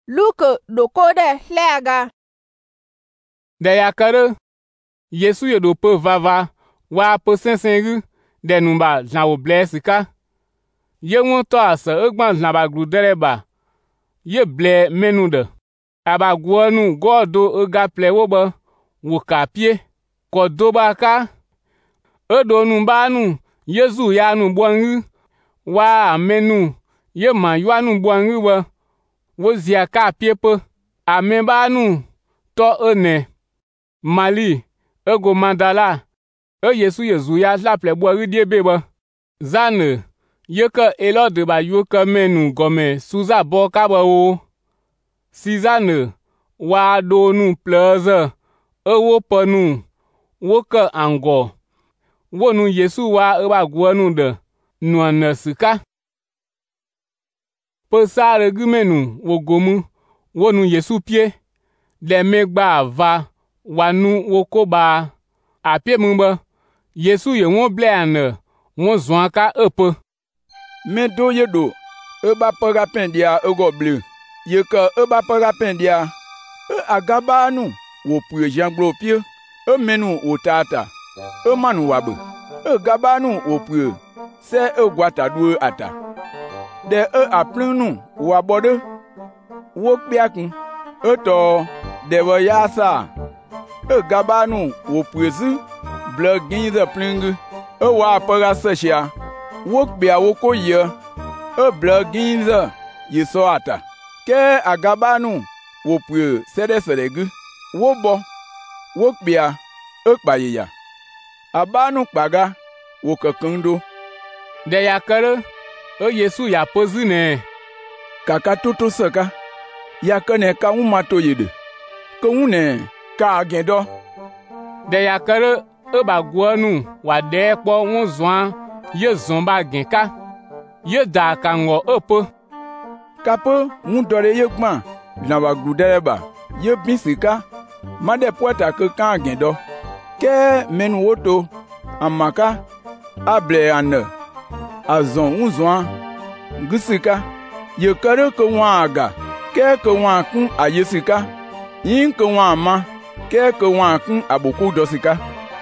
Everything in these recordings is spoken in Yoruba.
Luke dokode lega. De yakare Yesu ye do pe vava wa pe sensengu de numba jan wo blesika. Ye won to ase egban jan ba gludereba. Ye ble menu de. Aba guanu godo ega ple wo ba wo kapie ko do ba ka. Edo numba nu Yesu ya nu bwangu wa menu ye ma yuanu bwangu ba wo zia kapie pe ameba nu to ene Mali ego Mandala Yesu Yesu ya laple bwangu die beba zane ye ke elode ba yu ke menu gome suza bo ka ba o sizane wa do nu pleze ewo penu wo ke ango wo nu Yesu wa eba guanu de nuane sika pe sare gumenu wo gomu wo nu Yesu pie le megba va wanu wo ko ba apie mumba Yesu ye won ble ane won zwan ka epe me do ye do e ba pega pendia e go ble ye ke e ba pega pendia e agaba nu wo pu janglo pie e menu wo tata e manu wabe e gaba nu wo pu se e gwata du ata de e aplinu wa bode wo piakun e to de wo yasa e gaba nu wo puezi ble ginze plingu e wa pega seshia wo bia wo ko ye e ble ginze yiso ata ke agaba nu wo pu sede sedegu wo bo wo bia e kpayeya abanu kpaga wo kekendo de yakare Yesu ya pozine kaka toto saka yakane ka umato yede ko une ka agendo de yakare ba guanu wa de po won zwan ye zomba genka ye da kango opo kapo mu dore ye gban na wa gludereba ye binsika made poeta ke ka agendo ke menu woto amaka able ane azon unzwan gisika ye kare ko wa aga ke ko wa kun ayesika yin ko wa ma ke ko wa kun aboku dosika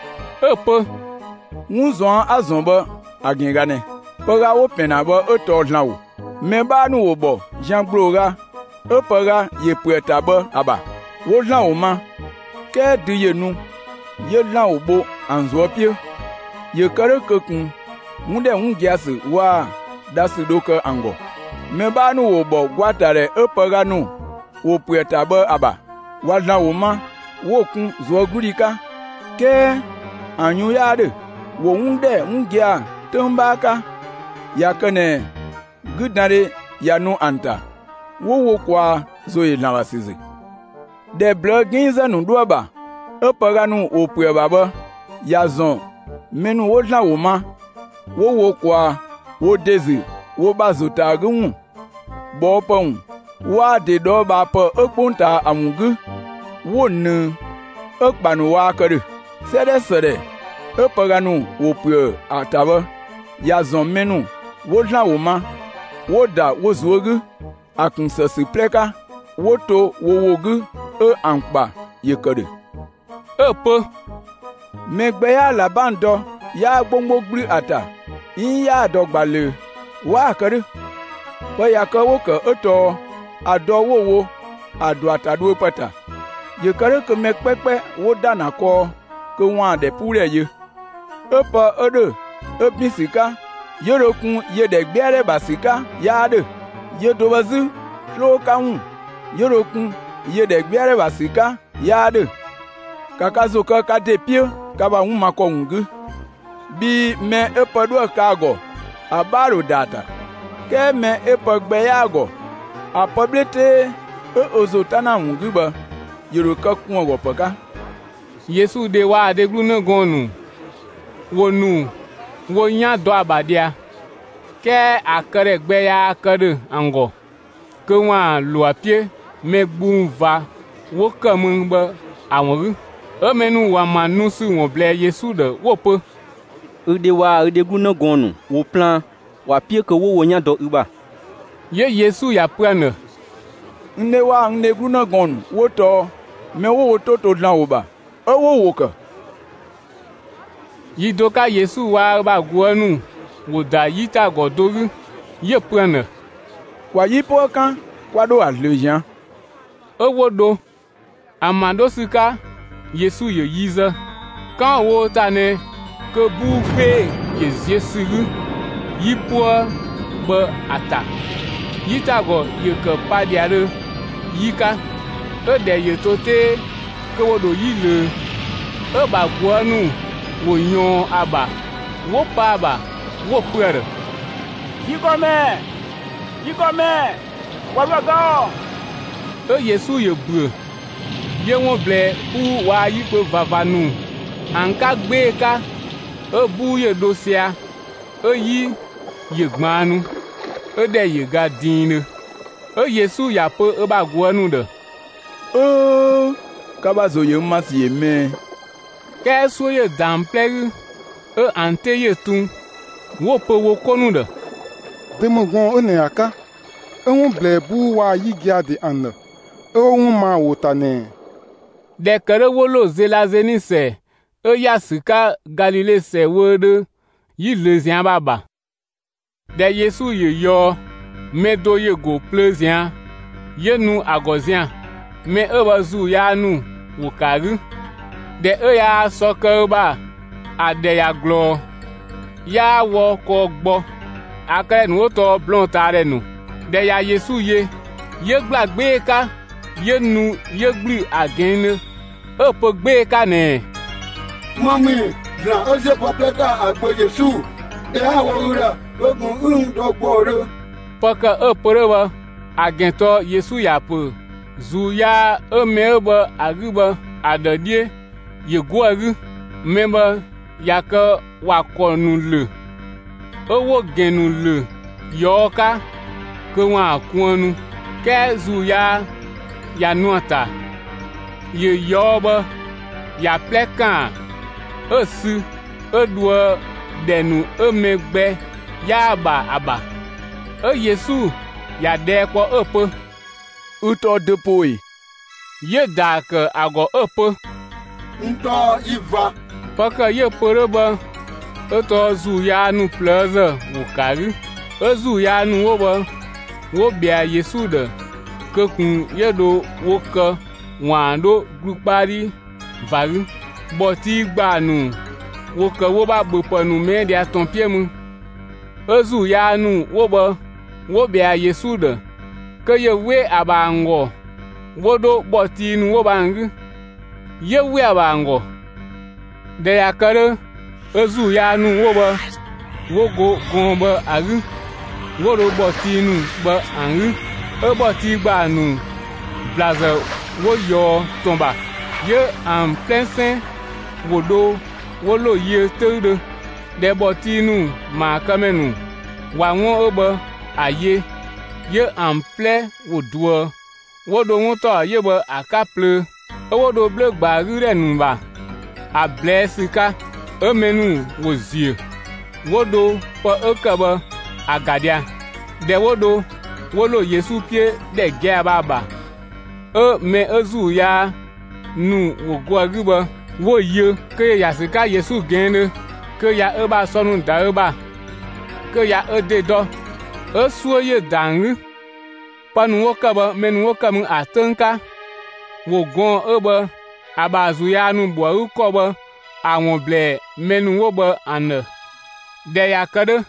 epe unzwan azon ba agingane pora wo pena ba eto lanwo me ba nu wo bo jangblora epera ye pueta ba aba wo lanwo ma ke di ye nu ye lanwo bo anzo pie ye kare ko kun munde ungiasi wa dasi doke ango me ba nu wo bo gwatare epera nu wo pueta ba aba wa lanwo ma wo kun zo gurika ke anyu yade wo unde ungia tumbaka yakane gudare yanu anta wo kwa zo ilawasize de bloginza nu duaba epera nu wo pue baba yazon menu wo lanwo ma wo kwa wo dezi wo bazota gun bo pon wa de do ba po epunta amugu wo ne ekpanu wa kare sede epaganu wo pu ataba ya zon menu wo lanwo ma wo da wo zuogu akunsa sipleka wo to wo wogu e ankpa yekade epe megbe ya labando ya gbongbogri ata yin ya dogbale wa kare wa yaka wo ka eto ado wo ado atado pata ye kare ke mekpepe wo dana ko ke wa de pure ye epa ede episika yerokun ye de gbere basika ya de ye dobazu lo kaun yerokun ye de gbere basika ya de kakazo ka de pie ka ba hun mako ngu bi me epodo kago abaro data ke me epogbe yago apoblete ozotana ngu ba yeroka kun owopoka Yesu de wa de glunu gonu wonu wo nya do abadia ke akere gbe ya akere ango ke wa lo apie megbun va wo kamun ba awon emenu wa manu si won ble Yesu de wo pe ede wa ede glunu gonu wo plan wa pie ke wo nya do uba ye Yesu ya prane ne wa ne gruna gonu wo to me wo to dlan wo ba wo ke yidoka Yesu wa ba guanu wo da yita godoru ye prana kwa yipo kan kwa do alejan wo do amando sika Yesu ye yiza kan wo tane ke bu pe Yesu yipo ba ata yita go ye ke padiare yika de ye tote ke wo do yile ba guanu wo yon aba wo pa aba wo pere yikome wa ga Yesu ye bru ye won ble u wa yipo vavanu anka gbe ka bu ye dosia yi ye gbanu de ye ga din Yesu ya po ba guanu de ka ba zo ye masi ye me ke so ye damplegu ante ye tun wo po wo konu de demogon one aka ehun ble bu wa yigia de an ehun ma wotane de kere wo lo zelazeni se ya sika Galile se wode yi lezian baba de Yesu ye yo medo ye go plezian ye nu agozian me bazu ya nu wokaru de ya soka ba ade ya glo ya wo ko gbo akere nu to blon tare nu de ya Yesu ye gbagbe ka ye nu ye gbri agen po gbe ka ne mami la oje popeta agbo Yesu de awura ogun dogbore paka porowa agento Yesu ya po zu ya meba aguba adadie ye guagu memba yaka wakonu le owo genu le yoka ko wa kwonu ke zu ya nuata ye yoba ya pleka osu odwo denu omegbe ya aba Yesu ya de ko opo uto depoi ye dak ago opo nto iva paka ye poroba oto zu ya nu plaza wukari ozu ya nu wo bia Yesu de kokun ye do woka wando grupari varu boti gbanu woka wo ba bopanu me dia ton piemu ozu ya nu wo bia Yesu de ke ye we abango wodo boti nu wo bangu ye we abango de yakare ozu ya nu wo go gomba agu wodo boti nu ba angu boti gba nu blaza wo yo tomba ye en plein saint wodo wolo ye teude de boti nu ma kamenu wa won aye ye en plein wodo wodo wonto ye ba akaple wodo ble gba rure nu ba a blessika menu wozie wodo po okaba agadia de wodo wolo Yesu pie de ge baba me ozu ya nu wogo aguba wo ye ke ya sika Yesu gene ke ya ba sonu da ba ke ya de do osuo ye dangu panu wokaba menu wokamu atanka wogon abazu ya nu bo ukoba awon ble menu woba an de ya kade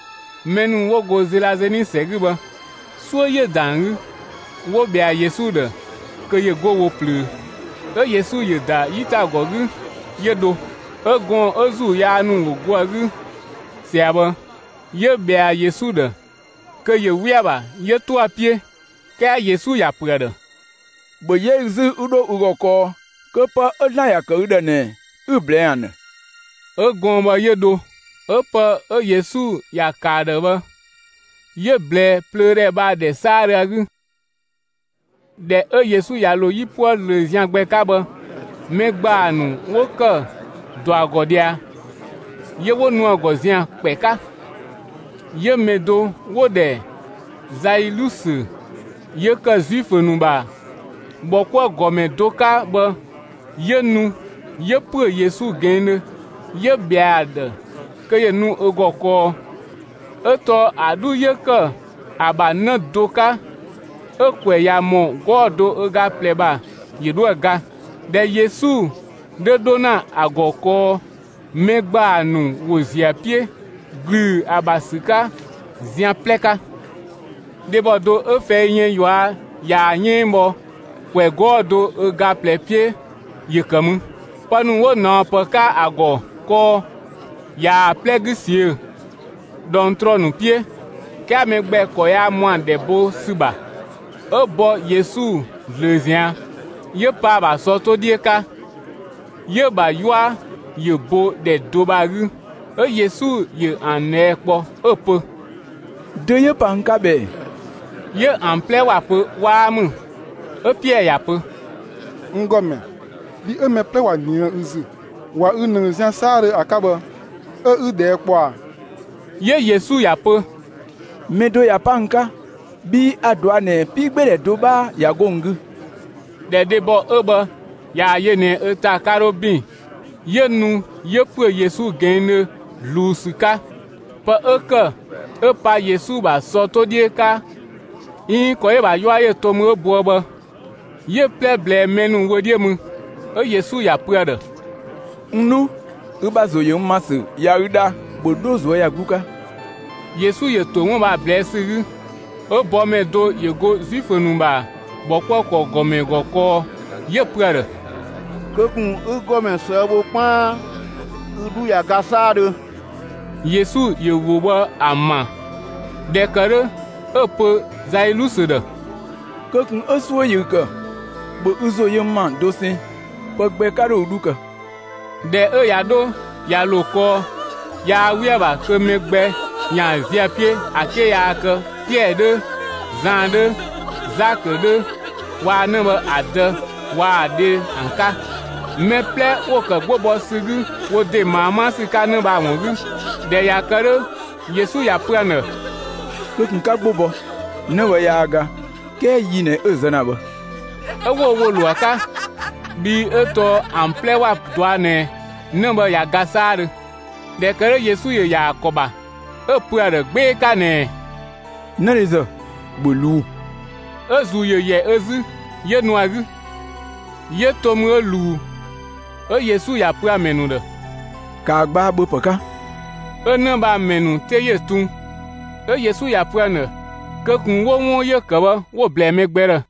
menu wogo zilazeni seguba so ye dangu wo bia Yesu de ke ye go wo plu Yesu ye da yita gogu ye do gon ozu ya nu wogo agu siaba ye bia Yesu de ke ye wiaba ye to apie ke Yesu ya prede bo ye zu udo ugoko ke pa odla ya ke udene ublean gon ba ye do pa Yesu ya kade ba ye ble pleure ba de sare agu de Yesu ya lo yipo le ziangbe kaba megba nu woka do agodia ye wonu agozian peka ye medo wo de Zailus ye ke Zuifenu ba bokwa gome doka be ye nu ye pu Yesu gene ye biade ke ye nu egoko eto adu ye ke aba ne doka ekwe ya mo godo ega pleba yedu ega de Yesu de dona agoko megba nu wozia pie glu abasika zia pleka debodo efe yen yoa ya nyimbo kwe godo ega plepie yekemu panu wo no peka ago ko ya plegisie don tronu pie ka megbe ko ya mo debo suba obo Yesu lezia ye pa ba so to dieka ye ba yoa ye bo de dobaru Yesu ye anekpo opo de ye pa nkabe ye ample wapo wa mu opie yapo ngome bi emeple wa ni uzu wa unu zia sare akaba de kwa ye Yesu yapo medo ya panka bi adwane pigbere doba ya gongu de debo oba ya ye ne eta karobin ye nu ye pu Yesu gene lusika pa eka epa Yesu ba so to dieka in ko e ba yo aye to mu obo ba ye pleble menu wodie mu Yesu ya puade nnu ubazo ye masu ya uda bodozo ya guka Yesu ye to won ba blessi obo me do ye go Zuifenu ba bokwa ko gome goko ye puade kokun ugome sebo pan udu ya gasade Yesu ye woba ama dekare epo zailusude kokun osuo yuka bo uzo ye man dosin pogbe karo uduka de yado ya loko ya wieba ke megbe nya zia pie ake ya ke pie de zan de zak de wa ne ba ade wa de anka me ple wo ke gbobo sigu wo de mama sika ne ba won gu de ya kare Yesu ya prane kokun ka gbobo ne wa ya aga ke yine ezana ba ewo wo lu aka bi eto ample wa doane ne ba ya gasare de kare Yesu ye ya koba epuare gbe ka ne nerizo bolu ezu ye ezi ye nuagu ye tomu elu Yesu ya pu amenu de ka gba bo paka ene ba menu te ye tun Yesu ya pu ane ke kun wo won ye kaba wo ble megbere